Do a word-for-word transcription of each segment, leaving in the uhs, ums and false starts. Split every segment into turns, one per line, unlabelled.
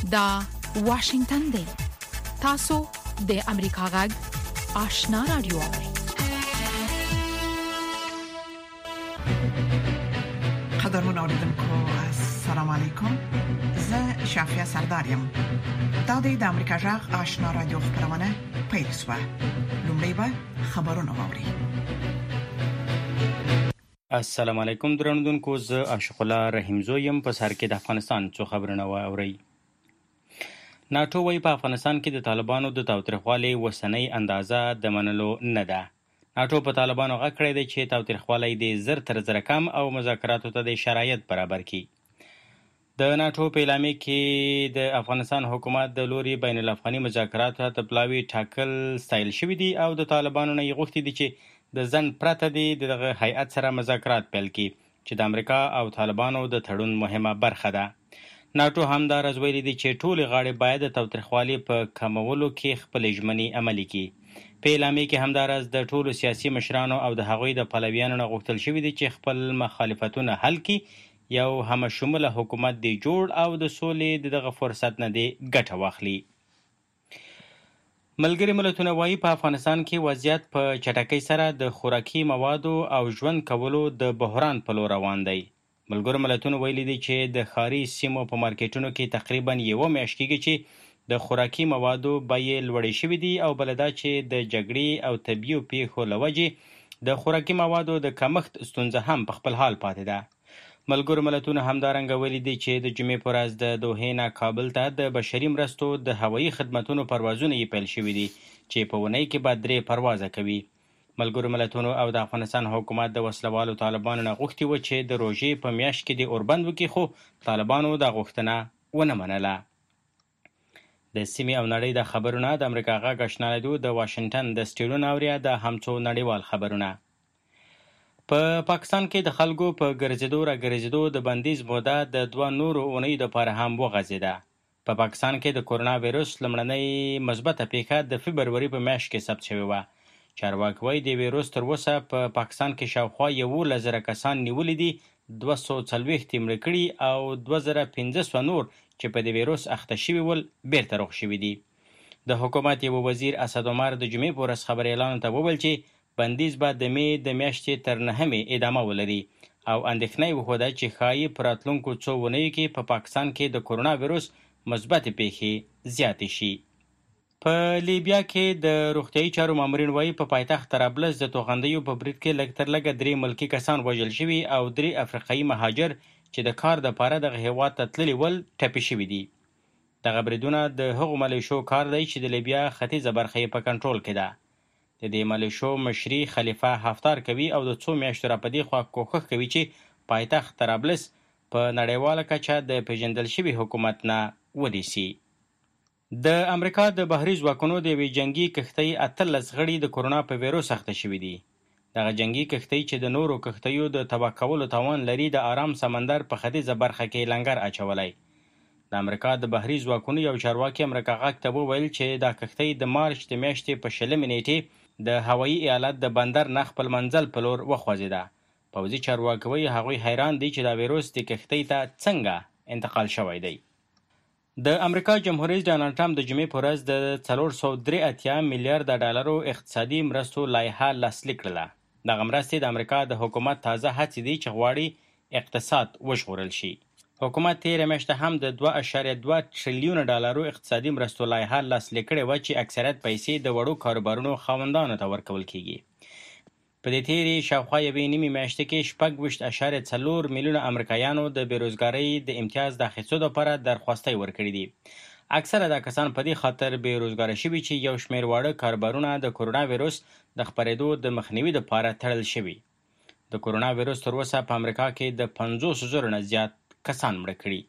دا واشنگتن دی. تاسو د امریکا غږ آشنا رادیو اورئ.
قدرمن اوریدونکو السلام علیکم. زه شافیا سردارم. دا د امریکا غږ آشنا رادیو خبرونه پیل شوه. لومړی به خبرونه واوري.
السلام علیکم درنوونکو، زه عاشق الله رحیم زویم. په سر کې د افغانستان څو خبرونه واوري. ناتو وايي په افغانستان کې د طالبانو د تاوتریخوالي وسنۍ اندازه د منلو نه ده. ناتو په طالبانو غږ کړی دی چې تاوتریخوالی د زر تر زره کم او مذاکراتو ته د شرایط برابر کړي. د ناتو په اعلامیه کې د افغانستان حکومت د لوري بین الافغاني مذاکراتو ته پلاوي ټاکل ستایل شوي دي او د طالبانو نه یې غوښتي دي چې د ځنډ پرته دي دغه هیئت سره مذاکرات پیل کړي چې د امریکا او طالبانو د تړون مهمه برخه ده. ناتو هم دا راز ویلي دي چې ټولې غاړې باید د تاوتریخوالي په کمولو کې خپل ژمنې عملي کړي. په اعلامیه کې هم دا راز د ټولو سیاسي مشرانو او د هغوی د پلویانو نه غوښتل شوي دي چې خپل مخالفتونه حل کړي، یو همشموله حکومت دی جوړ او د سولې د دغه فرصت نه دی ګټه واخلي. ملګري ملتونه وايي په افغانستان کې وضعیت په چټکۍ سره د خوراکي موادو او ژوند کولو د بحران په لور روان دی. ملګرو ملتونو ویلي دي چې د ښاري سیمو په مارکیټونو کې تقریبا یوه میاشت کېږي چې د خوراکي موادو بیې لوړې شوي دي او بله دا چې د جګړې او طبیعي پیښو له وجې د خوراکي موادو د کمښت ستونزه هم په خپل حال پاتې ده. ملګرو ملتونو همدارنګه ویلي دي چې د جمعې په ورځ د دوحې نه کابل ته د بشري مرستو د هوایي خدمتونو پروازونه یې پیل شوي دي چې په اونۍ کې به درې پروازه کوي. ملګرو ملتونو او د افغانستان حکومت د وسلوالو طالبانو نه غوښتي و چې د روژې په میاشت کې د اوربند وکړي، خو طالبانو دا غوښتنه ونه منله. د سیمې او نړۍ د خبرونه د امریکا غږ آشنا رادیو د واشنگټن د سټیډیو نه اورئ. د همڅو نړیوال خبرونه. په پاکستان کې د خلکو په ګرځېدو را ګرځېدو د بندیز موده د دوه نورو اونیو دپاره هم وغځېده. په پاکستان کې د کورونا ویروس لومړنۍ مثبته پیښه د فبروري په میاشت کې ثبت شوې وه. چارواکي وایي د ویروس تر اوسه په پا پاکستان کې شاوخوا یولس زره کسان نیولي دي، دوه سوه څلوېښت یې مړه کړي او دوه زره پنځه سوه نور چې په دې ویروس اخته شوي ول بیرته روغ شوي دي. د حکومت یو وزیر اسد عمر د جمعې په ورځ خبریالانو ته وویل چې بندیز به د مې د میاشتې تر نهمې ادامه ولري او اندېښنه یې وښوده چې ښایي په راتلونکو څو اونیو کې په پا پاکستان کې د کورونا ویروس مثبتې پیښې زیاتې شي. په لیبیا کې د روغتیايي چارو مامورین وایي په پایتخت طرابلس د توغندیو په برید کې لږ تر لږه درې ملکي کسان وژل شوي او درې افریقایي مهاجر چې د کار دپاره دغه هیواد ته تللي ول ټپي شوي دي. دغه بریدونه د هغو ملیشو کار دی چې د لیبیا ختیځه برخه یې په کنټرول کې ده. د دې ملیشو مشري خلیفه حفتار کوي او د څو میاشتو را په دې خوا کوښښ کوي چې پایتخت طرابلس په نړیواله کچه د پیژندل شوي حکومت نه ونیسي. د امریکا د بحري ځواکونو د یوې جنګي کښتۍ اتلس غړي د کورونا په ویروس اخته شوي دي. دغه جنګي کښتۍ چې د نورو کښتیو د تباه کولو توان لري د آرام سمندر په ختیځه برخه کې لنګر اچولی. د امریکا د بحري ځواکونو یو چارواکي امریکا غږ ته وویل چې دا کښتۍ د مارچ د میاشتې په شلمې نیټې د هوایي ایالت د بندر نه خپل منزل په لور وخوځېده. پوځي چارواکي وایي هغوی حیران دي چې دا ویروس د کښتۍ ته څنګه انتقال شوی دی. د امریکا جمهور رئیس ډانلډ ټرمپ د جمعې په ورځ د څلور سوه درې اتیا میلیارده ډالرو اقتصادي مرستو لایحه لاسلیک کړله. دغه مرستې د امریکا د حکومت تازه هڅې دي چې غواړي اقتصاد وژغورل شي. حکومت تېره میاشته هم د دوه اعشاریه دوه تریلیونه ډالرو اقتصادي مرستو لایحه لاسلیک کړې وه چې اکثریت پیسې د وړو کاروبارونو خاوندانو ته ورکول کیږي. په دې تېرې شاوخوا یوې نیمې میاشتې کې شپږ ویشت اعشاریه څلور میلیونه امریکایانو د بېروزګارۍ د امتیاز د اخیستو لپاره درخواستۍ ورکړي دي. اکثره دا کسان په دې خاطر بېروزګاره شوي چې یو شمېر واړه کاروبارونه د کورونا ویروس د خپرېدو د مخنیوي لپاره تړل شوي. د کورونا ویروس تر اوسه په امریکا کې د پنځوس زرو نه زیات کسان مړه کړي.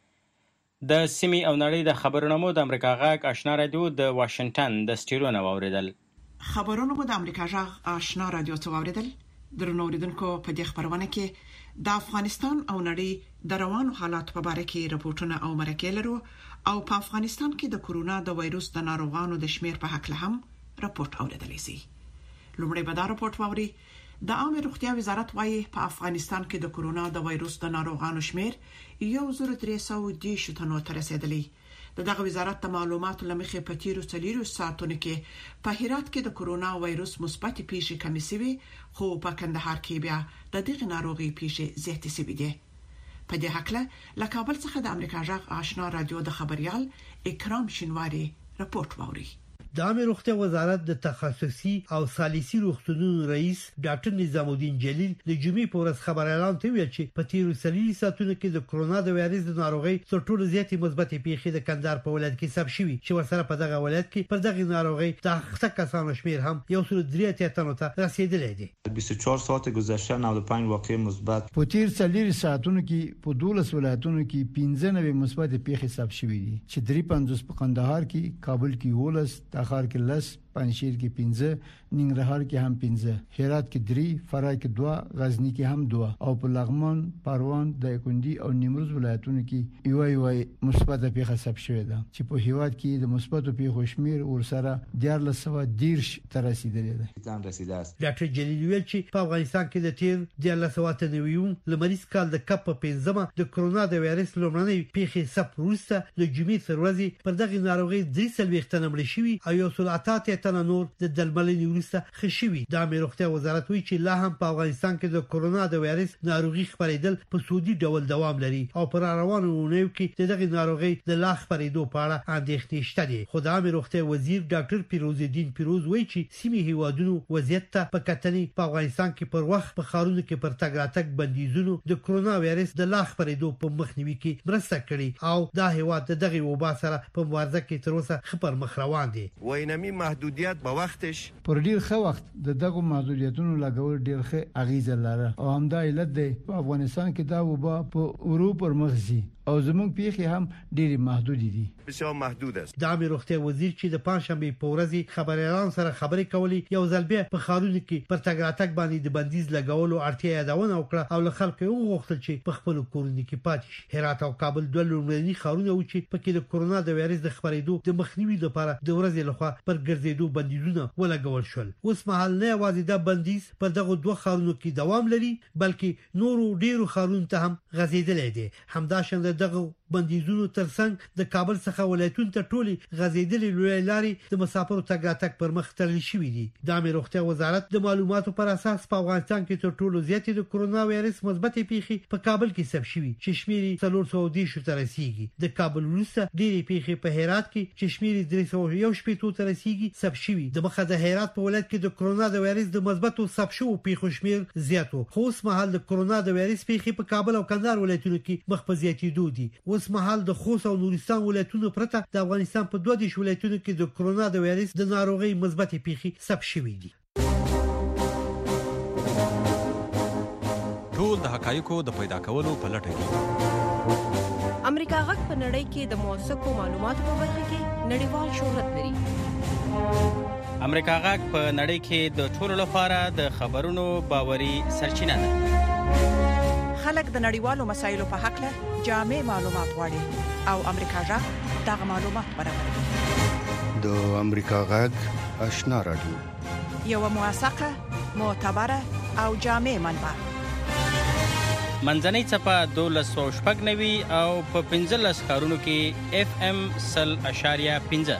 د سیمې او نړۍ د خبرونو مو د امریکا غږ آشنا رادیو د واشنگټن د سټیډیو نه واورېدل.
خبرونه مو د امریکا غږ آشنا رادیو ته واورېدل. درنو اوریدونکو په دې خبرونه کې د افغانستان او نړۍ د روانو حالات په اړه کې راپورټونه او مرکې لرو او په افغانستان کې د کورونا د وایروس د ناروغانو د شمیر په حق له هم راپورټ اوریدلی شي. لومړی به دا راپورټ واوري. د عامه روغتیا وزارت وايي په افغانستان کې د کورونا د وایروس د ناروغانو شمیر یو زر درې سوه دیرش تنو ته رسیدلی. دغه وزارت د معلوماتو لمخې په تیرو څلورو ساعتونو کې په هرات کې د کورونا وایروس مثبت پیښې کمې شوې، خو په کندهار کې بیا د دغه ناروغي پیښې زیاتې شوې دي. په دې حق له کابل څخه د امریکا جغ آشنا رادیو د خبريال اکرام شینواری رپورت ووري.
د عامه روغتیا وزارت د تخصصي او ثالثي روغتونونو رئیس ډاکټر نظام الدین جلیل د جمعې په ورځ خبر اعلان کړی چې په تیرو څلورو ساعتونو کې د کورونا د وایرس د ناروغۍ تر ټولو زیاتې مثبتې پیښې د کندهار په ولایت کې ثبت شوې، چې ورسره په دغه ولایت کې پر دغه ناروغۍ د اخته کسانو شمیر هم یو سل درې اتیا تنو ته رسیدلی دی.
بیست و چهار ساعت گذشته نود و پنج واقعه مثبت.
په تیر څلورو ساعتونو کې په دولس ولایتونو کې پنځه نوي مثبت پیښې ثبت شوې دي، چې درې پنځوس په کندهار کې، کابل کې ولس، تخار کې لس، پنځشیر کې پنځه، ننګرهار کې هم پنځه، هرات کې درې، فرای کې دوه، غزنی کې هم دوه، او په لغمان، پروان، دایکنډي او نیمروز ولایتونو کې یو یو مثبت پیښه ثبت شوې ده، چې په هیواد کې د مثبت پیښو شمیر ورسره دیار لسوه دیرش تر رسیدلی ده.
ډاکټر جلیل ویل چې په افغانستان کې د تیر دیار لسوه تنویون لمریز کال د کپ په پنځمه د کورونا د وایرس لومړنۍ پیښې ثبت وروسته د جمعې تر ورځې پر دغه ناروغي درې څلوېښت تنه مړه شوي او یو سل اته اتیا تنه نور د درملنې وروسته ښه شوي. د عامه روغتیا وزارت وایي چې لا هم په افغانستان کې د کورونا د وایرس ناروغي خپرېدل په سودي ډول دوام لري او پر روانو اونیو کې د دغه ناروغي د لا خپرېدو په اړه اندېښنې شته دي. خو د عامه روغتیا وزیر ډاکټر پیروز الدین پیروز وایي چې سیمې هیوادونو وضعیت ته په کتنې په افغانستان کې پر وخت په خارونو کې پر تګ راتګ بندیزونو د کورونا وایرس د لا خپرېدو په مخنیوي کې مرسته کړې او دا هیواد د دغه وبا سره په مبارزه کې تر اوسه خبر مخ روان دي.
وینمي محدودیت په وختش
پر ډیر ښه وخت د دغه محدودیتونو لګول ډیر ښه اغیزه لري او همدا علت دی په افغانستان کې دا وبا په اروپا پر مخزي او زموږ پیښې هم ډېری محدود دي.
بسیار محدود است.
د عامه روغتیا وزیر چې د پنځشنبه په ورځ خبريالان سره خبرې کولې یو ځل بیا په خارونو کې پر تګ راتګ باندې د بندیز لګولو اړتیا یادونه وکړه او له خلکو یې وغوښتل چې په خپل کورونو کې پاتې شي. هرات او کابل دوه لومړني خارونه و چې په کې د کورونا د وایرس د خپرېدو د مخنیوي لپاره د ورځې لخوا پر ګرځېدو بندیزونه ولګول شول. اوس مهال نه یوازې دا بندیز پر دغه دوه خارونو کې دوام لري بلکې نورو ډیرو خارونو ته هم غځېدلی دی. همداشان دغه بندیزونو ترڅنګ د کابل څخه ولایتونو ته ټولي غځېدلې لوی لارې د مسافرو تګ راتګ پر مخ تړل شوې دي. د عامه روغتیا وزارت د معلوماتو پر اساس په افغانستان کې تر ټولو زیاتې د کورونا وایرس مثبت پیښې په کابل کې ثبت شوې چې شمیر څلور سوه دېرش ته رسیدي. د کابل وروسته ډېرې پیښې په هرات کې چې شمیر درې سوه یو شپېته ته رسیدي ثبت شوې. د مخه د هرات په ولایت کې د کورونا د وایرس د مثبتو ثبت شوو پیښو شمیر زیاتو، خو اوس مهال د کورونا د وایرس پیښې په کابل او کندهار ولایتونو کې مخ په زیاتېدو دي. اوس مهال د خوست او نورستان ولایتونو پرته د افغانستان په دوه دیرش ولایتونو کې د کورونا د وایرس د ناروغۍ مثبت پیښې ثبت شوې دي.
ټول د حقایقو د پیدا کولو په لټه کې
امریکا غږ په نړۍ کې د موثقو معلوماتو په برخه کې نړیوال شهرت لري.
امریکا غږ په نړۍ کې د ټولو لپاره د خبرونو باوري سرچینه ده.
خلک د نړیوالو مسایلو په حق له جامع معلومات غواړي او امریکا جغ دغه معلومات برابروي.
د امریکا غږ آشنا رادیو
یو موثقه، معتبره او جامع منبع.
منځنۍ چپه دولس سوه شپږ نوي او په پنځلس ښارونو کې اف ام سل اشاریه پنځه.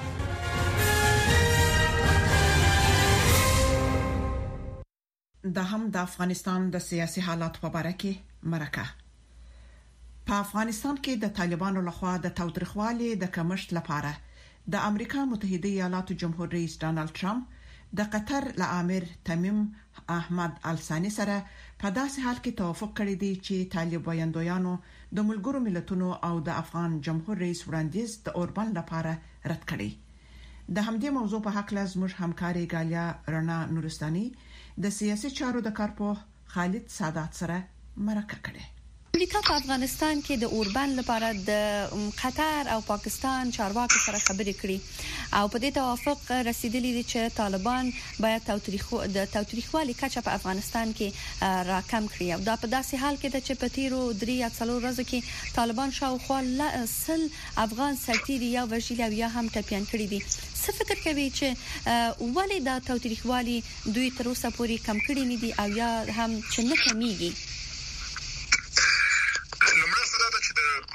د هم د افغانستان د سیاسي حالات په اړه کې مرکه. په افغانستان کې د طالبانو لخوا د تاوتریخوالي د کمښت لپاره د امریکا متحده ایالاتو جمهور رئیس ډانلډ ټرمپ د قطر له امیر تمیم احمد الثانی سره په داسې حال کې توافق کړی دی چې طالب وایندویانو د ملګرو ملتونو او د افغان جمهور رئیس وړاندیز د اوربان لپاره رد کړی. د همدې موضوع په حق لاز موږ همکاري غالیا رڼا نورستاني د سیاسي چارو د کارپوه خالد سادات سره مرکه کړې.
امریکا په افغانستان کې د اوربان لپاره د قطر او پاکستان چارواکو سره خبرې کړې او په دې توافق رسیدلی دي چې طالبان باید توتریخو د توتریخوالي کچه په افغانستان کې راکم کړي او دا په داسې حال کې چې په تیرو درې یا څلور ورځو کې طالبان شاوخوا سل افغان سرتیري یا وژلي او یا هم ټپیان کړي دي. څه فکر کوي چې ولې دا توتریخوالي دوی تر اوسه پورې کم کړي نه دي او یا هم چې نه کمیږي؟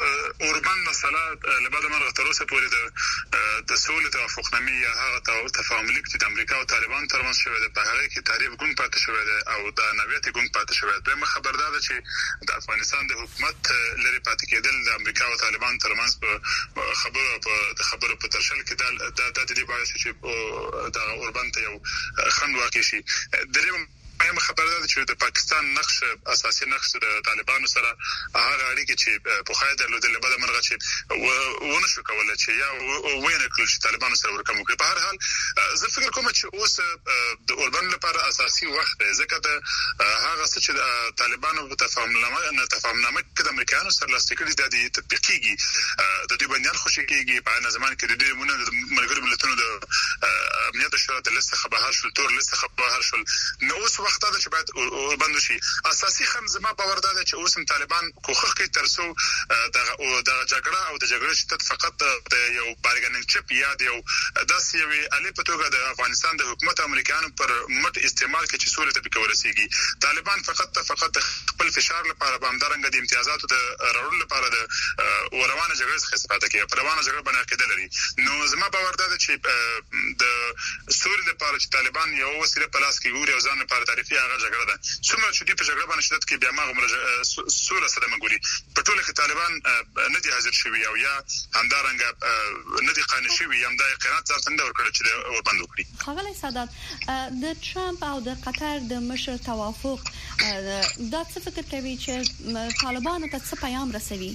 اوربان مسله لبعد مرغه تر اوسه پورې د د سولې توافقنامې یا هغه تفاهم لیک چې د امریکا او طالبان ترمنځ شوی دی په هغه کې تعریف ګون پاتې شوی دی او د نویت ګون پاتې شوی دی. مخ خبردار ده چې د افغانستان د حکومت لري پاتې کېدل د امریکا او طالبان ترمنځ په خبرو په خبرو په ترشل کې د د دې باعث چې د اوربان ته یو خند واقع شي. دریم مهمه خبره ده چې د پاکستان نقش اساسي نقش د طالبانو سره هغه اړیکې چې په خای درلودل بعد مرغه چې ونه شو کولای چې یا وینه کړل چې طالبانو سره ورکم وکړي. په هر حال زه فکر کوم چې اوس د اوربان لپاره اساسي وخت دی ځکه د هغه څه چې د طالبانو په تفاهمنامه نه تفاهمنامه کې د امریکایانو سره لاستیکړي د دې تطبیقيږي د دې بنیان خوشی کېږي په ان زمان کې د دې مونږ د ملګرو ملتونو د امنیت شورا د لسته خبر شول تور لسته خبر شول نو اوس وخت دا چې باید اوربان شي. اساسي خم زما باور ده چې اوس طالبان کوخخ کې ترسو د د جګړه او د جګړې شدت فقط د یو بارګننګ چپ یا د یو داسې یو الې په توګه د افغانستان د حکومت امریکایانو پر مټ استعمال کې چې سوري ته بکورسيږي. طالبان فقط فقط خپل فشار لپاره باندرنګ د امتیازاتو د راوړلو لپاره د روانه جګړې څخه استفاده کوي. په روانه جګړه باندې کېدل لري. نو زما باور ده چې د سوري لپاره چې طالبان یو وسیله په لاس کې ګوري او ځان لپاره تعریفي هغه جګړه ده. څومره چې په جګړه باندې شدت کې بیا ما غوړه سوره سره مګوري په ټوله کې طالبان نه دي حاضر شوی او یا همدارنګ نه دي قانع شوی هم د قرارات ځان ته ورکړي چې اوربان وکړي.
خغلی سادات د ټرمپ او د قطر د مشر توافق دا څه فکر کوي چې طالبانو ته څه پیغام رسوي؟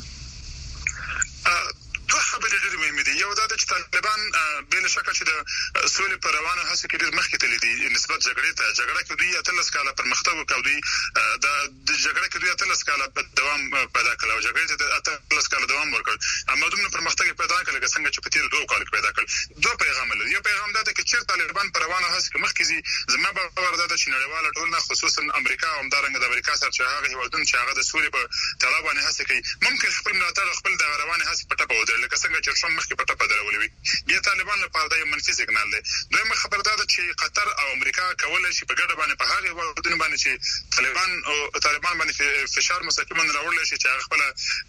دوه خبرې ډېرې مهمې دي. یو دا چې طالبان بل شک چې د سولې پر روانه هڅه کې ډېر مخکې تللی دي نسبت جګړې ته. جګړه کې دوی اتلس کاله پرمختګ وکړ دوی د جګړې کې دوی اتلس کاله دوام پیدا کړ او جګړې ته اتلس کاله دوام ورکړ. اما دوی پرمختګ پیدا کړل چې څنګه چې په تیر دوه کال کې پیدا کړ. دوه پیغام لري. یو پیغام دا چې چیرته طالبان پر روانه هڅه کې مخکې دي زما باور ده چې نړیواله ټولنه خصوصا امریکا او همدارنګ د امریکا سره چې هغه هیوادونه چې هغه د سولې په تړاو باندې هڅه کوي ممکن خپل ملاتړ خپل د روانه هڅه په ټاپه ودرل لکه څنګه چې ټرمپ مخکې په ټاپه درولې وي. بیا طالبان لپاره دا یو منفي سیګنال دی. دویمه خبره ده چې قطر او امریکا کولای شي په ګډه باندې په هغه هیوادونو باندې چې طالبان او طالبان باندې فشار مستقیما راوړل شي چې هغه خپل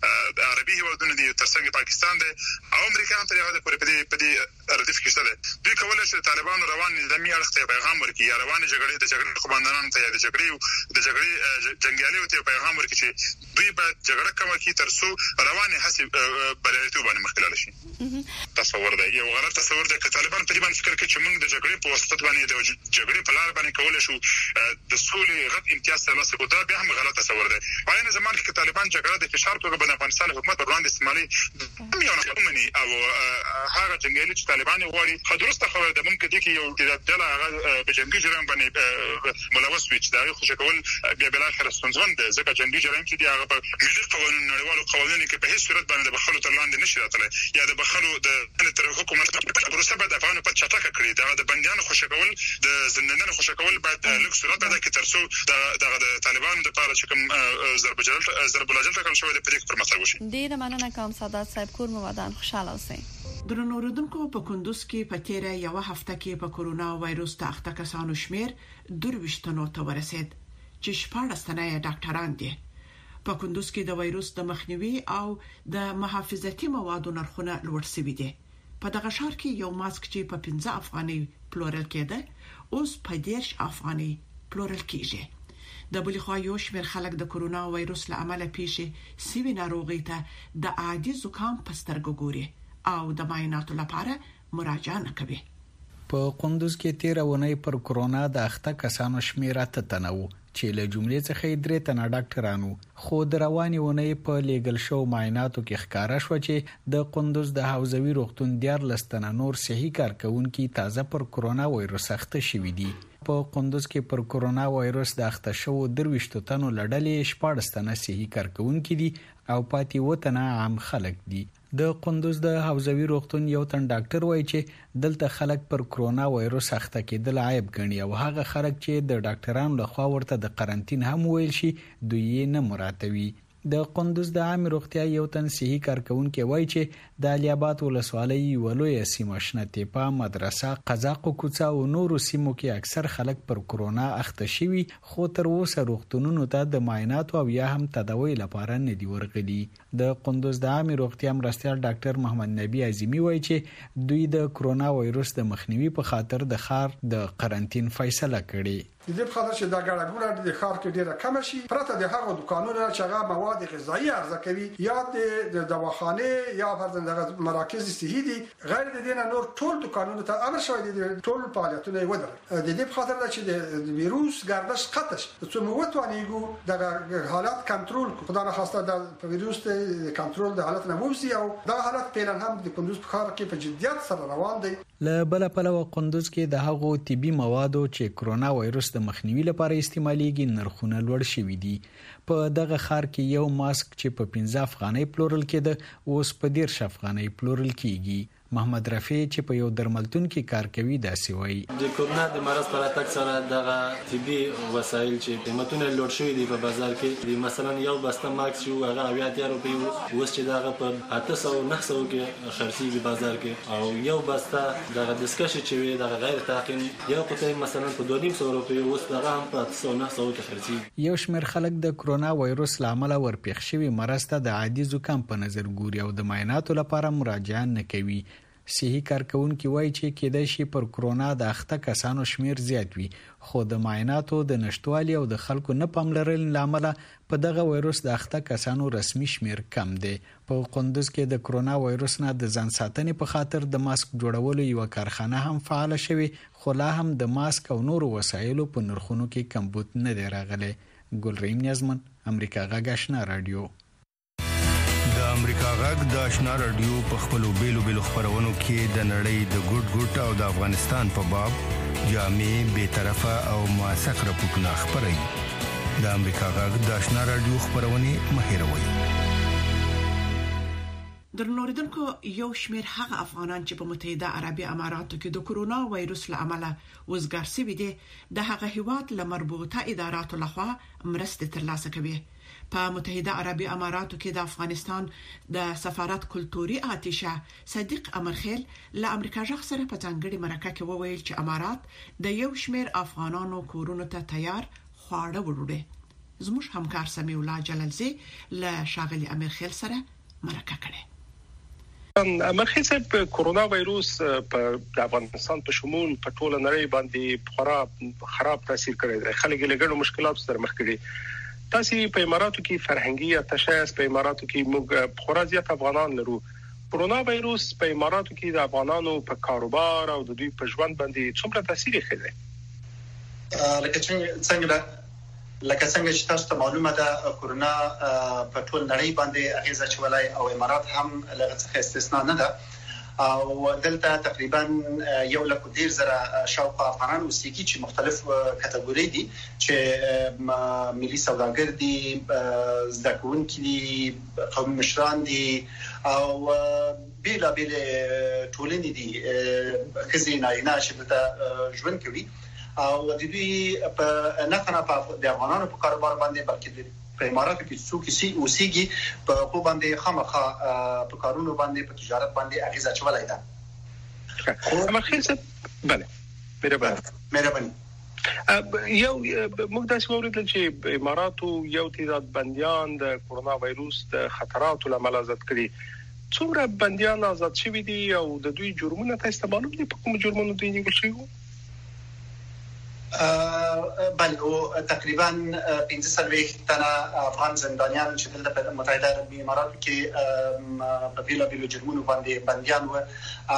عربي هیوادونه دي ترڅنګ پاکستان دی او امریکا هم تر هغه پورې په دې په دې ردیف کې شته. دوی کولای شي طالبان روان نظامي اړخ ته پیغام ورکړي یا روان جګړې د جګړې قوماندانانو ته یا د جګړې د جګړې جنگیالیو ته پیغام ورکړي چې دوی به جګړه کوي چې ترڅو روانه هڅه بریالیتوب باندې مخکې لاړ شي. تصور دی یو غلط تصور دی چې طالبان په دې باندې فکر کوي چې موږ د جګړې په واسطه باندې د جګړې په لار باندې کولای شو د سولې غټ امتیاز ترلاسه کړو. دا بیا هم غلط تصور دی. په عین زمان کې طالبان جګړه د فشار توګه باندې افغانستان حکومت پر وړاندې استعمالي یو نه او هغه جنگیالي چې طالبان غواړي خدرسته خبره ده ممکن دي کې یو د ډله هغه په جنگي جرم باندې ملوث وي چې دا خوشی کول بیا بل اخر ستونزمن ده ځکه جنگي جرم چې دی هغه په ملي قوانینو نړیوالو قوانینو کې په هیڅ صورت باندې د بخښلو تر لاندې نشي راتللی یا د بخښلو د تر حکومت پروسه باید افغانو په چټکه کړی. دا د بنديانو خوشی کول د زندانونو خوشی کول باید لږ صورت پیدا کړي ترڅو د د طالبانو لپاره چې کوم ضرب جلل ضرب الجلل ټاکل شوی د پریک پرمختګ وشي.
ډیر مننه کوم سادات صاحب کور مو ودان خوشاله اوسئ.
درنو اوریدونکو په کندوز کې په تیره یو هفته کې په کورونا وایروس ته اخته کسانو شمیر دوه ته ورسید چې شپږ تنه ډاکټران دي. په کندوز کې د وایروس د مخنیوي او د محافظتي موادو نرخونه لوړ شوي دي. په دغه ښار کې یو ماسک چې په پنځه افغاني پلورل کېده اوس په دیرش افغاني پلورل کېږي. د بلې خوا یو شمېر خلک د کورونا وایروس له امله پیښې سوي ناروغي ته د عادي زکام په سترګو ګوري او د معایناتو لپاره مراجعه نه کوي.
په کندوز کې تیر ونې پر کورونا د اخته کسانو شمیر اته تنه وو چې له جملې څخه درې تنه ډاکټرانو خو د رواني ونې په لیګل شو معایناتو کې ښکارا شو چې د کندوز د حوزوي روغتون دیار لستنه نور صحي کارکونکو تازه پر کورونا وایروس اخته شوي دي. په کندوز کې پر کورونا وایروس د اخته شو درويشت تنو لړلې شپږ تنه صحي کارکونکو دي او پاتې وته عام خلک دي. د کندوز د حوزوي روغتون یو تن ډاکټر وایي چې دلته خلک پر کورونا وایروس اخته کېدل عیب ګڼي او هغه خلک چې د ډاکټرانو لخوا ورته د قرنټین هم ویل شي دوی نه مراتوي. د قندوز د عام روغتیا یو تن صحي کارکونکو وایي چې د علي آباد ولسوالۍ ولوي سیمه شنه تیپا مدرسه قزاق کوڅه او نورو سیمو کې اکثر خلک پر کرونا اخته شوي خو تر اوسه روغتونونو ته د معایناتو او یا هم تداوی لپاره نه دی ورغلي. د قندوز د عام روغتیا مرستیال ډاکټر محمد نبی اعظمي وایي چې دوی د کرونا وایروس د مخنیوي په خاطر د ښار د قرنټین فیصله کړې.
د دې په خاطر چې دا ګړه ګوره د ښار کې ډیره کم شي پرته د هغو دکانونو چې هغه مواد غذایی عرضه کوي یا د دواخانه یا فرضاً مراکز صحي دي غیر د دې نه نور ټول دکانونو ته امر شوی دي ټول فعالیتونه ودرول. د دې په خاطر چې د ویروس ګردش قطع شي څو مو وتوانیږو د حالات کنټرول خدای نه خواسته د ویروس د کنټرول د حالت نه ووسی او دا حالت پیلن هم د کندوز په ښار کې په جديت سره روان دي.
له بل پلوه قندوز کې د هغو طبي موادو چې کرونا وایروس د مخنیوي لپاره استعمالېږي نرخونه لوړ شوي دي. په دغه ښار کې یو ماسک چې په پنځه افغانۍ پلورل کېده اوس په دېرش افغانۍ پلورل کیږي. محمد رفیع چې په یو درملتون کې کار کوي داسې وایي
د کرونا د مرض پر اتک سره دغه طبي وسایل چې قیمتونه لوړ شوي دي په بازار کې مثلا یو بسته ماکس یو هغه اویا اتیا روپۍ اوس چې دغه په اته سوه نه سوه کې خرڅېږي بازار کې او یو بسته دغه دستکشې چې وي دغه غیر تعقیم یو قطۍ مثلا په دوه نیم سوه روپۍ اوس دغه هم په اته سوه نه سوه کې خرڅېږي.
یو شمېر خلک د کرونا وایروس له امله ورپېښ شوي مرض ته د عادي زکام په نظر ګوري او د معایناتو لپاره مراجعه نه کوي. صحي کارکونکي وایي چې کېدای شي پر کرونا د اخته کسانو شمیر زیات وي خو د معایناتو د نشټوالي او د خلکو نه پاملرنې له امله په دغه وایروس د اخته کسانو رسمي شمیر کم دی. په قندوز کې د کرونا وایروس نه د ځان ساتنې په خاطر د ماسک جوړولو یو کارخانه هم فعال شوی خو لا هم د ماسک او نورو وسایلو په نرخونو کې کمبود نه دی راغلی. ګلریم نیازمن امریکا غږ آشنا رادیو.
د امریکا غږ د آشنا رادیو په خپلو بیلو بیلو خبرونو کې د نړۍ د ګډ ګډ او د افغانستان په باب جامع به طرفه او موثق راپورټونه خبري. د امریکا غږ د آشنا رادیو خبرونه مهیروي.
درنوریدونکو یو شمیر هغه افغانان چې په متحده عربي اماراتو کې د کرونا وایروس له امله وزګار شوي دي د هغه هیواد له مربوطه اداراتو لخوا مرسته ترلاسه کوي. په متحده عربي اماراتو کې د افغانستان د سفارت کلتوري آتشه صدیق امرخیل له امریکا ژغ سره په ځانګړي مرکه کې وویل چې امارات د یو شمیر افغانانو کورونو ته تیار خواړه وړوي. زموږ همکار سمیع الله جلالزی له شاغلي امرخیل سره مرکه کړې.
امرخیل صاحب کرونا وایروس په افغانستان په شمول په ټوله نړۍ باندې خراب خراب تاثیر کړی دی. خلک له ګڼو مشکلاتو سره مخ کړي. تاسو په اماراتو کې فرهنګي اتشاس په اماراتو کې موږ خورا زیات افغانان لرو. کرونا وایروس په اماراتو کې د افغانانو په کاروبار او د دوی په ژوند باندې څومره تاثیر کوي؟
لکه څنګه لکه څنګه چې تاسو ته معلومه ده کرونا په ټول نړۍ باندې اغیزه چولای او امارات هم لږ څه استثناء نه ده او دلته تقریبا یو لک ډیر زره شاوخوا افغانان اوسېږي چې مختلف کټګوري دي چې ملي سوداګر دي زده کوونکي دي قومي مشران دي او بیلا بیل ټولنې دي خزي نارینه چې دلته ژوند کوي او د دوی په نه کنه په د افغانانو په کاروبار باندې بلکې په اماراتو کې څوک سي اوسېږي په خو باندې خامخا په کارونو باندې په تجارت باندې اغیزه چولای ده.
امرخیل صاحب بله مهرباني مهرباني یو موږ داسې وویل چې اماراتو یو تعداد بنديان د کرونا وایروس د خطراتو لامل آزاد کړي. څومره بنديان آزاد شوي دي او د دوی جرمونه تاسو معلوم دي په کوم جرمونو دوی نیول شوي؟
بله او تقریبا پنځه څلوېښت تنه افغان زندانیان چې دلته په متحده عربي اماراتو کې په بیلابیلو جرمونو باندې بندیان وو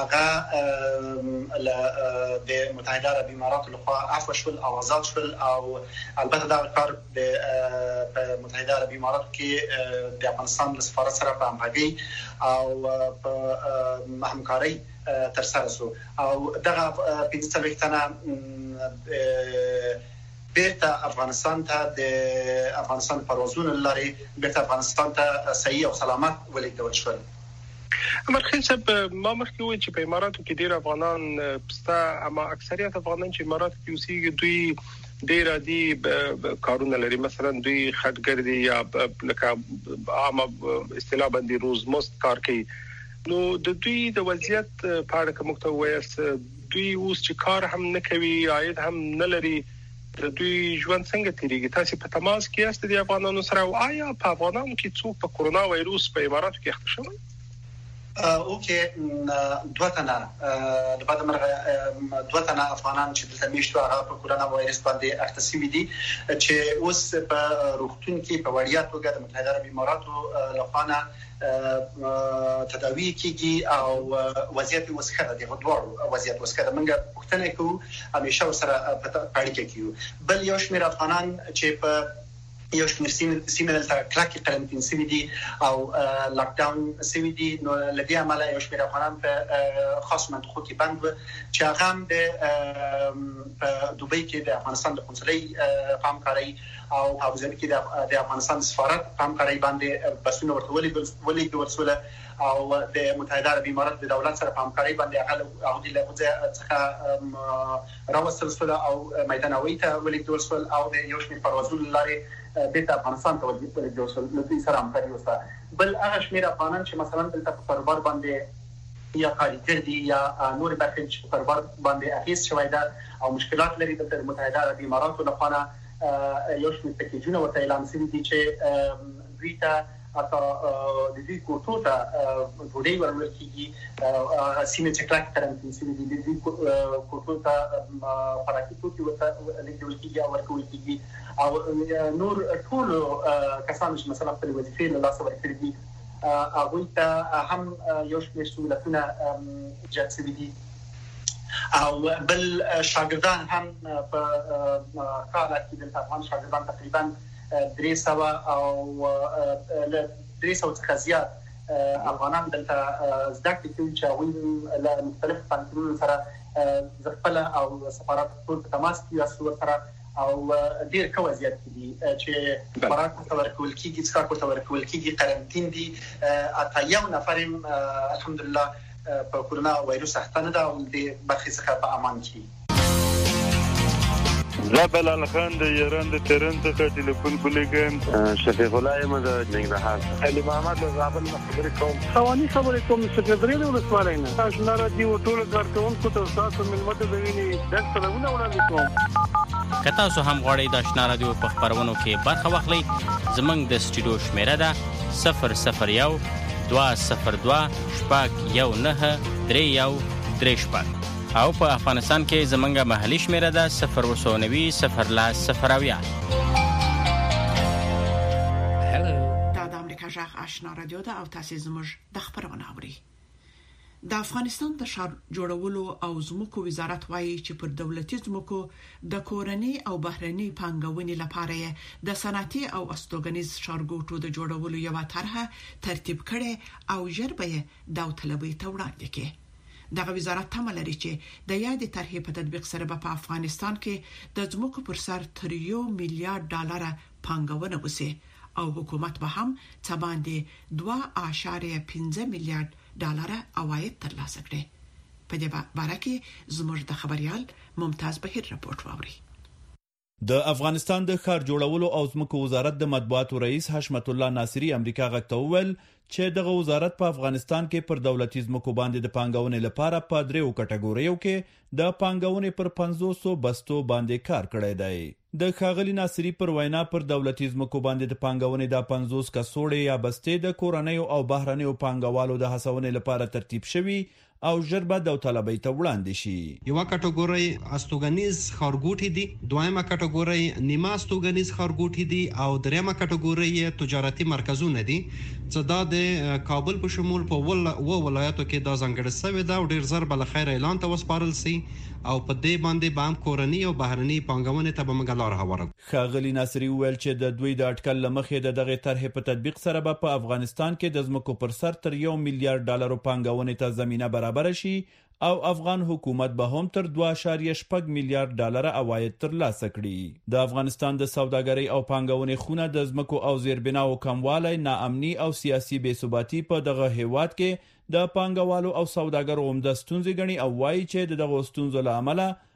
هغه د متحده عربي اماراتو لخوا عفو شول او آزاد شول او البته دا کار په متحده عربي اماراتو کې د افغانستان د سفارت سره په همغږي او په همکارۍ تر سره سو او دغه پنځه څلوېښت تنه بیرته افغانستان ته د افغانستان پروازونه لري بیرته افغانستان ته صحیح او سلامت ولیکل شول.
امرخیل صاحب ما مخکې وایي چې په اماراتو کې ډېر افغانان پسته اما اکثریت افغانان چې اماراتو کې اوسېږي دوی ډیر عادي کارونه لري، مثلا دوی خټګر دي یا لکه عام اصطلاح باندې روزمزد کار کوي. نو د دوی د وضعیت په اړه کوم څه وایي؟ دوی اوس چې کار هم نه کوي، عاید هم نه لري، د دوی ژوند څنګه تیریږي؟ تاسو په تماس کې یاست د افغانانو سره او آیا په افغانانو کې څوک په کورونا وایروس په اماراتو کې اخته شوی؟
اوکې دوه تنه د بعد مرغه دوه تنه افغانان چې دلته میشتو هغه په کورونا وایرس باندې اخته شوي دي چې اوس په روغتون کې په وړیا توګه د متحده عرب اماراتو لخوا تداوی کیږي او وضعیت وسخه د غوړو وضعیت وسخه د منګه پښتنه کو همیشه سره په اړیکه کیو. بل یو شمېر افغانان چې په یو شمېر سیمه دلته کلاکي قرنطین سوي دي او لاک ډاون سوي دي، نو لدی عمله یو شمېر افغانان په خاص منطقو کې بند و چې هغه هم د دوبۍ کې د افغانستان د قونسلۍ همکاري او ابوظبي کې د افغانستان سفارت همکاري باندې بسونه ورته ولې ورسوله او د متحده عرب امارات د دولت سره همکاري باندې هغه او د لغوزه څخه راوستل سول او میدان اویته ولې ورسول او د یو شمېر پروازونو لاري د افغانستان ته ولې ورسول نو دوی سره همکاري وسه. بل هغه شمېر افغانان چې مثلا دلته په کاروبار باندې یا کاریګر دي یا نور برخې چې په کاروبار باندې اخیست شوی ده او مشکلات لري، د متحده عرب اماراتو لخوا یو شمېر پکیجونه ورته اعلان شوي دي چې دوی ته اته د دې کوټو ته ډوډۍ ورول کیږي، سیمه چې کلاک قرنطین سوي دي د دې کوټو ته خوراکي توکي ورته لیږدول کیږي او ورکول کیږي او نور ټول کسان چې مثلا په وظیفې له لاسه ورکړي دي هغوی ته هم یو شمېر سهولتونه ایجاد شوي دي. او بل شاګردان هم په کال کې د افغان شاګردان تقریبا درې سوه او له درې سوه څخه زیات افغانان دلته زده کړې کوي چې هغوی له مختلفو پوهنتونونو سره خپله او سفارت ټول په تماس کې یاستو ورسره او ډېر ښه وضعیت کې دي چې خوراک ورته ورکول کېږي، څښاک ورته ورکول کېږي، قرنطین دي. اته یو نفر هم الحمدلله په کورونا وایروس اخته نه ده او د برخې څخه په امان کې.
زه بلال خان د ایران د تهران څخه ټلیفون کولیږم. شفیق الله یم د ننګرهار. علي محمد له زابل نه خبرې کوم. خواني خبرې کوم سکرټری له ولسوالۍ نه. آشنا راډیو ټول کارکونکو ته تاسو ملمت د ویني ډک سلامونه وړاندې کوم.
که تاسو هم غواړئ د آشنا راډیو په خبرونو کې برخه واخلئ، زموږ د سټوډیو شمیره ده صفر صفر یو دوه صفر دوه شپږ یو نهه درې یو درې شپږ او په افغانستان کې زمونږه محلي شمیره ده صفر اووه نوي صفر لاس صفر اویا.
دا د امریکا جغ آشنا رادیو ده او تاسو زموږ د خبرونه اورئ. د افغانستان د ښار جوړولو او ځمکو وزارت وایي چې پر دولتي ځمکو د کورنۍ او بهرنۍ پانګونې لپاره د صنعتي او استوګنیز ښارګوټو د جوړولو یو طرحه ترتیب کړي او ژر به داوطلبۍ ته وړاندې کړي. دغه وزارت تمه لري چې د یادې طرحې په تطبیق سره په افغانستان کې د ځمکو پر سر تر یو میلیارډ ډالر پانګونه وشي او حکومت به هم څه باندې دوه اعشاریه پنځه میلیارډ ډالر عواید ترلاسه کړي. په دې باره کې زموږ د خبريال ممتاز بهیر رپورت واوري.
د افغانستان د ښار جوړولو او ځمکو وزارت د مطبوعاتو رئیس حشمت الله ناصری امریکا غږ ته وویل چې دغه وزارت په افغانستان کې پر دولتي ځمکو باندې د پانګونې لپاره په دریو کټګوریو کې د پانګونې پر پنځوس بستو باندې کار کړی دی. د ښاغلي ناصری پر وینا پر دولتي ځمکو باندې د پانګونې د پنځوس کڅوړې یا بستې د کورنیو او بهرنیو پانګوالو د هڅونې لپاره ترتیب شوي او ژر به داوطلبۍ ته وړاندې شي.
یو کټګوري استوګنیز ښارګوټي دي، دویمه کټګوري نیمه استوګنیز ښارګوټي دي او دریمه کټګوري تجارتي مرکزونه دي چې دا د کابل په شمول په ول و ولایتو کې دا ځانګړی شوی دا ډیر زر بل خیر اعلان ته وسپارل سي او په دې باندې به هم کورنۍ او بهرنۍ پانګونې ته به مګلار هواره.
ښاغلي ناصری وویل چې د دوی د اټکل لمخې د دغه طرحې په تطبیق سره به په افغانستان کې د ځمکو پر سر تر یو میلیارډ ډالر پانګونې ته زمينه برابر شي او افغان حکومت به هم تر دوه اعشاریه شپږ میلیارډ ډالر عواید ترلاسه کړي. د افغانستان د سوداګرۍ او پانګونې خونه د ځمکو او زیربناو کموالی، ناامني او سیاسي بې ثباتي په دغه هیواد کې د پانګوالو او سوداګرو عمده ستونزې ګڼي او وایي چې دغه ستونزو له امله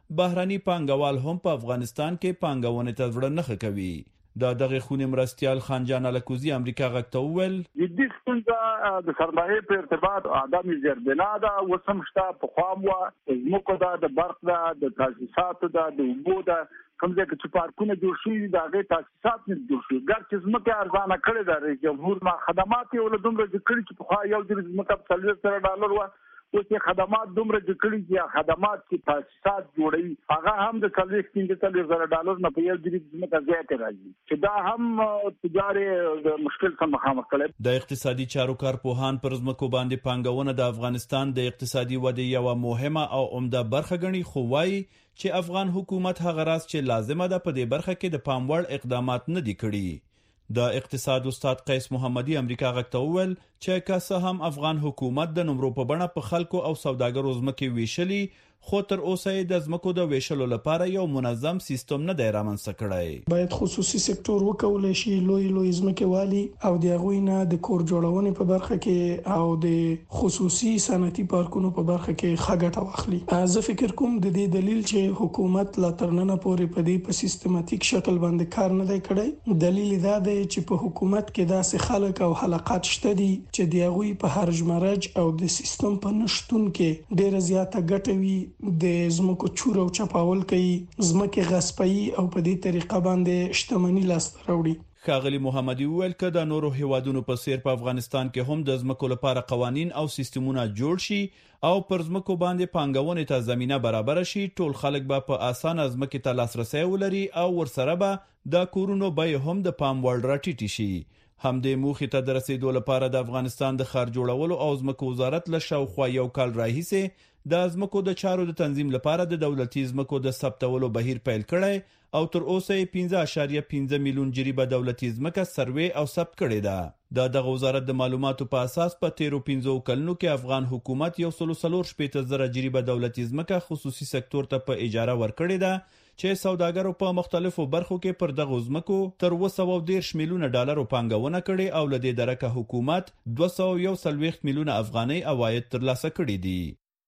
بهراني پانګوال هم په افغانستان کې پانګونې ته ځوړ نه کوي. دا دغه خونی مرستيال خانجان الکوزي امریکا غږ ته وویل
جدي څنګه د سرمایې په ارتباط ادمي زیربنا دا وسمشتا په خام وا زموږ دا د برق دا د تاسیسات دا د وبو دا کوم ځای چې پارکونه جوړ شي دا غي تاسیسات نه جوړ شي ګر چې زموږه ارزانه کړی دا جمهور ما خدمات یو له دومره ذکر چې په یو د زموږه په څلور سره ډالر و اوس خدمات دومره ذکر چې خدمات چې تاسیسات جوړي هغه هم د څلور پنځه سره ډالر نه په یو د زموږه زیات راځي چې دا هم تجاري مشکل سره مخامخ کړي.
د اقتصادي چارو کارپوهان پر زمکو باندې پانګونه د افغانستان د اقتصادي ودې یو مهمه او عمده برخه ګڼي، خو وايي چې افغان حکومت هغه راز چې لازمه ده په دې برخه کې د پاموړ اقدامات نه دي کړي. د اقتصاد استاد قیس محمدي امریکا غږ ته وویل چې که څه هم افغان حکومت د نمرو په بڼه په خلکو او سوداګرو ځمکې ویشلي، خو تر اوسه د ځمکو د ویشلو لپاره یو منظم سیستم نه دی رامنځته کړی.
باید خصوصي سکتور وکولای شي لوی لوی ځمکې والي او د هغوی نه د کور جوړونې په برخه کې او د خصوصي صنعتي پارکونو په برخه کې ښه ګټه واخلي. زه فکر کوم د دې دلیل چې حکومت لا تر نن پورې په دې په سیستماتیک شکل باندې کار نه دی کړی، دلیل دا دی چې په حکومت کې داسې خلک او حلقات شته دي چې د هغوی په هرج مرج او د سیستم په نشټون کې ډیره زیاته ګټه وي، د زمکو چور او چپاول کوي، زمکه غصبي او په دې طریقه باندې شتمنۍ لاس راوړي.
ښاغلي محمدي وویل که د نورو هیوادونو په څیر په افغانستان کې هم د زمکو لپاره قوانین او سیستمونه جوړ شي او پر زمکو باندې پانګونې ته زمينه برابر شي، ټول خلک به په اسانه زمکې ته لاسرسي ولري او ورسره به د کورونو به هم د پام وړ راټیټ شي. هم د موخې ته د رسیدو لپاره د افغانستان د ښار جوړولو او زمکو وزارت له شاوخوا یو کال راهیسې د زمکو د چارو د تنظیم لپاره د دولتي زمکو د ثبتولو بهیر پیل کړی او تر اوسه پنځه اعشاریه پنځه میلیون جریبه دولتي زمکه سروې او ثبت کړې ده. د دغه وزارت د معلوماتو په اساس په تیرو پنځو کلونو کې افغان حکومت یو سل څلور شپېته زره جریبه دولتي زمکه خصوصي سکتور ته په اجاره ورکړې ده چې سوداګرو په مختلفو برخو کې پر دغه زمکو تر دوه سوه دېرش میلیونه ډالرو پانګونه کړې او لدې درکه حکومت دوه سوه یو څلوېښت میلیونه افغانۍ عواید ترلاسه کړي دي.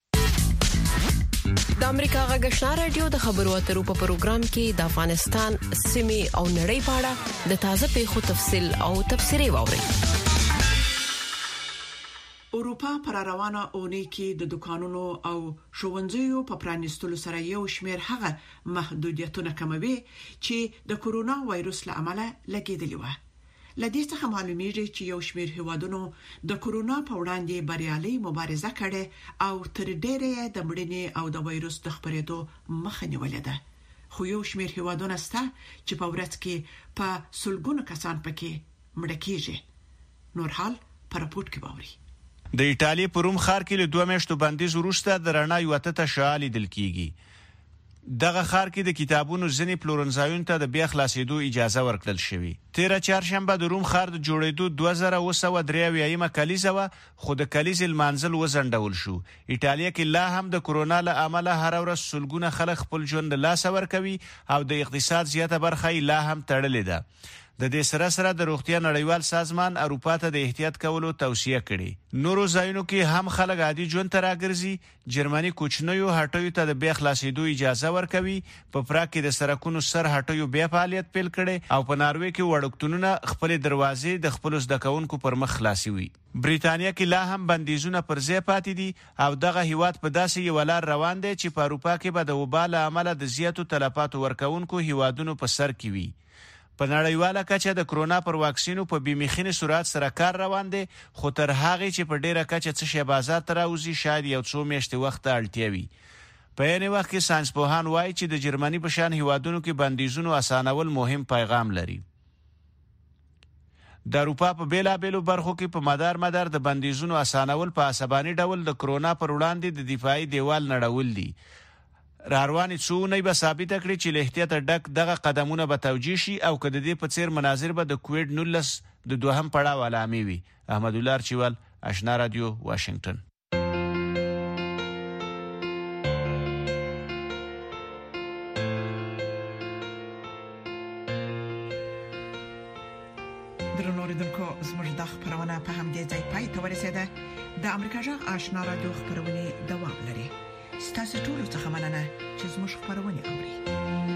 د امریکا غږ آشنا رادیو د خبرو اترو په پروګرام کې د افغانستان سیمې او نړۍ په اړه د تازه پیښو تفصیل او تبصرې واورئ.
اروپا پر روانه اونۍ کې د دکانونو او شوونځیو په پرانیستلو سره یو شمېر هغه محدودیتونه کموي چې د کورونا وایروس له امله لګیدلي و. لدې څخه معلومیږي چې یو شمېر هیوادونو د کورونا په وړاندې بریالي مبارزه کړې او تر ډېره د مړینې او د وایروس د خپرېدو مخه نیولې ده. خو یو شمېر هیوادونه سته چې په ورځ کې په سلګونو کسان پکې مړه کیږي. نور حال پر راپورټ کې باوري.
د ایټالیا په روم ښار کې له دوه میاشتو بندیز وروسته د رڼا یو ته شعاع لیدل کیږي. دغه ښار کې د کتابونو ځینې پلورنځایونو ته د بیا خلاصېدو اجازه ورکړل شوې. تیره چهارشنبه د روم ښار د جوړېدو دوه زره اوه سوه درې اویایمه کلیزه وه، خو د کلیزې لمانځل وځنډول شو. ایټالیا کې لا هم د کورونا له امله هره ورځ سلګونه خلک خپل ژوند له لاسه ورکوي او د اقتصاد زیاته برخه یې لا هم تړلې ده. د دې سره سره د روغتیا نړیوال سازمان اروپا ته د احتیاط کولو توصیه کړې. نورو ځایونو کې هم خلک عادي ژوند ته راګرځي. جرمني کوچنیو هټیو ته د بیا خلاصېدو اجازه ورکوي. په پراګ کې د سرکونو سر هټیو بیا فعالیت پیل کړي او په ناروې کې وړکتونونه خپل دروازې د خپل زده کوونکو پر مخ خلاصوي. بریتانیا کې لا هم بندیزونه پر ځای پاتې دي او دغه هیواد په داسې یو لار روان دی چې په اروپا کې به د وبا له امله د زیاتو تلفاتو ورکوونکو هیوادونو په سر کې وي. په نړیواله کچه د کرونا پر واکسینو په بیمخینه سرعت سره کار روان دی، خو تر هغه چې په ډیره کچه څه شی بازار ته راوځي شاید یو څو میاشتې وخت اړتیا وي. په یعنی وخت کې ساينسپوهان وایي چې د جرمني په شان هیوادونو کې بندیزونو اسانول مهم پیغام لري. د اروپا په بیلابېلو برخو کې په مدار مدار د بندیزونو اسانول په عصباني ډول د کرونا پر وړاندې د دفاعي دیوال نړول دي. راروانې څو اونۍ به ثابته کړي چې له احتیاطه ډک دغه قدمونه به توجیه شي او که د دې په څیر مناظر به د کوویډ نولس د دوهم پړاو علامې وي. احمدالله ارچیوال، آشنا رادیو، واشنگټن.
درنو اوریدونکو، زموږ د خبرونه په همدې ځای پای ته ورسېده. د امریکا جغ آشنا رادیو خبرونه دوام لري. ستاسو ټول څه مننه چې زموږ خبرونه اوري.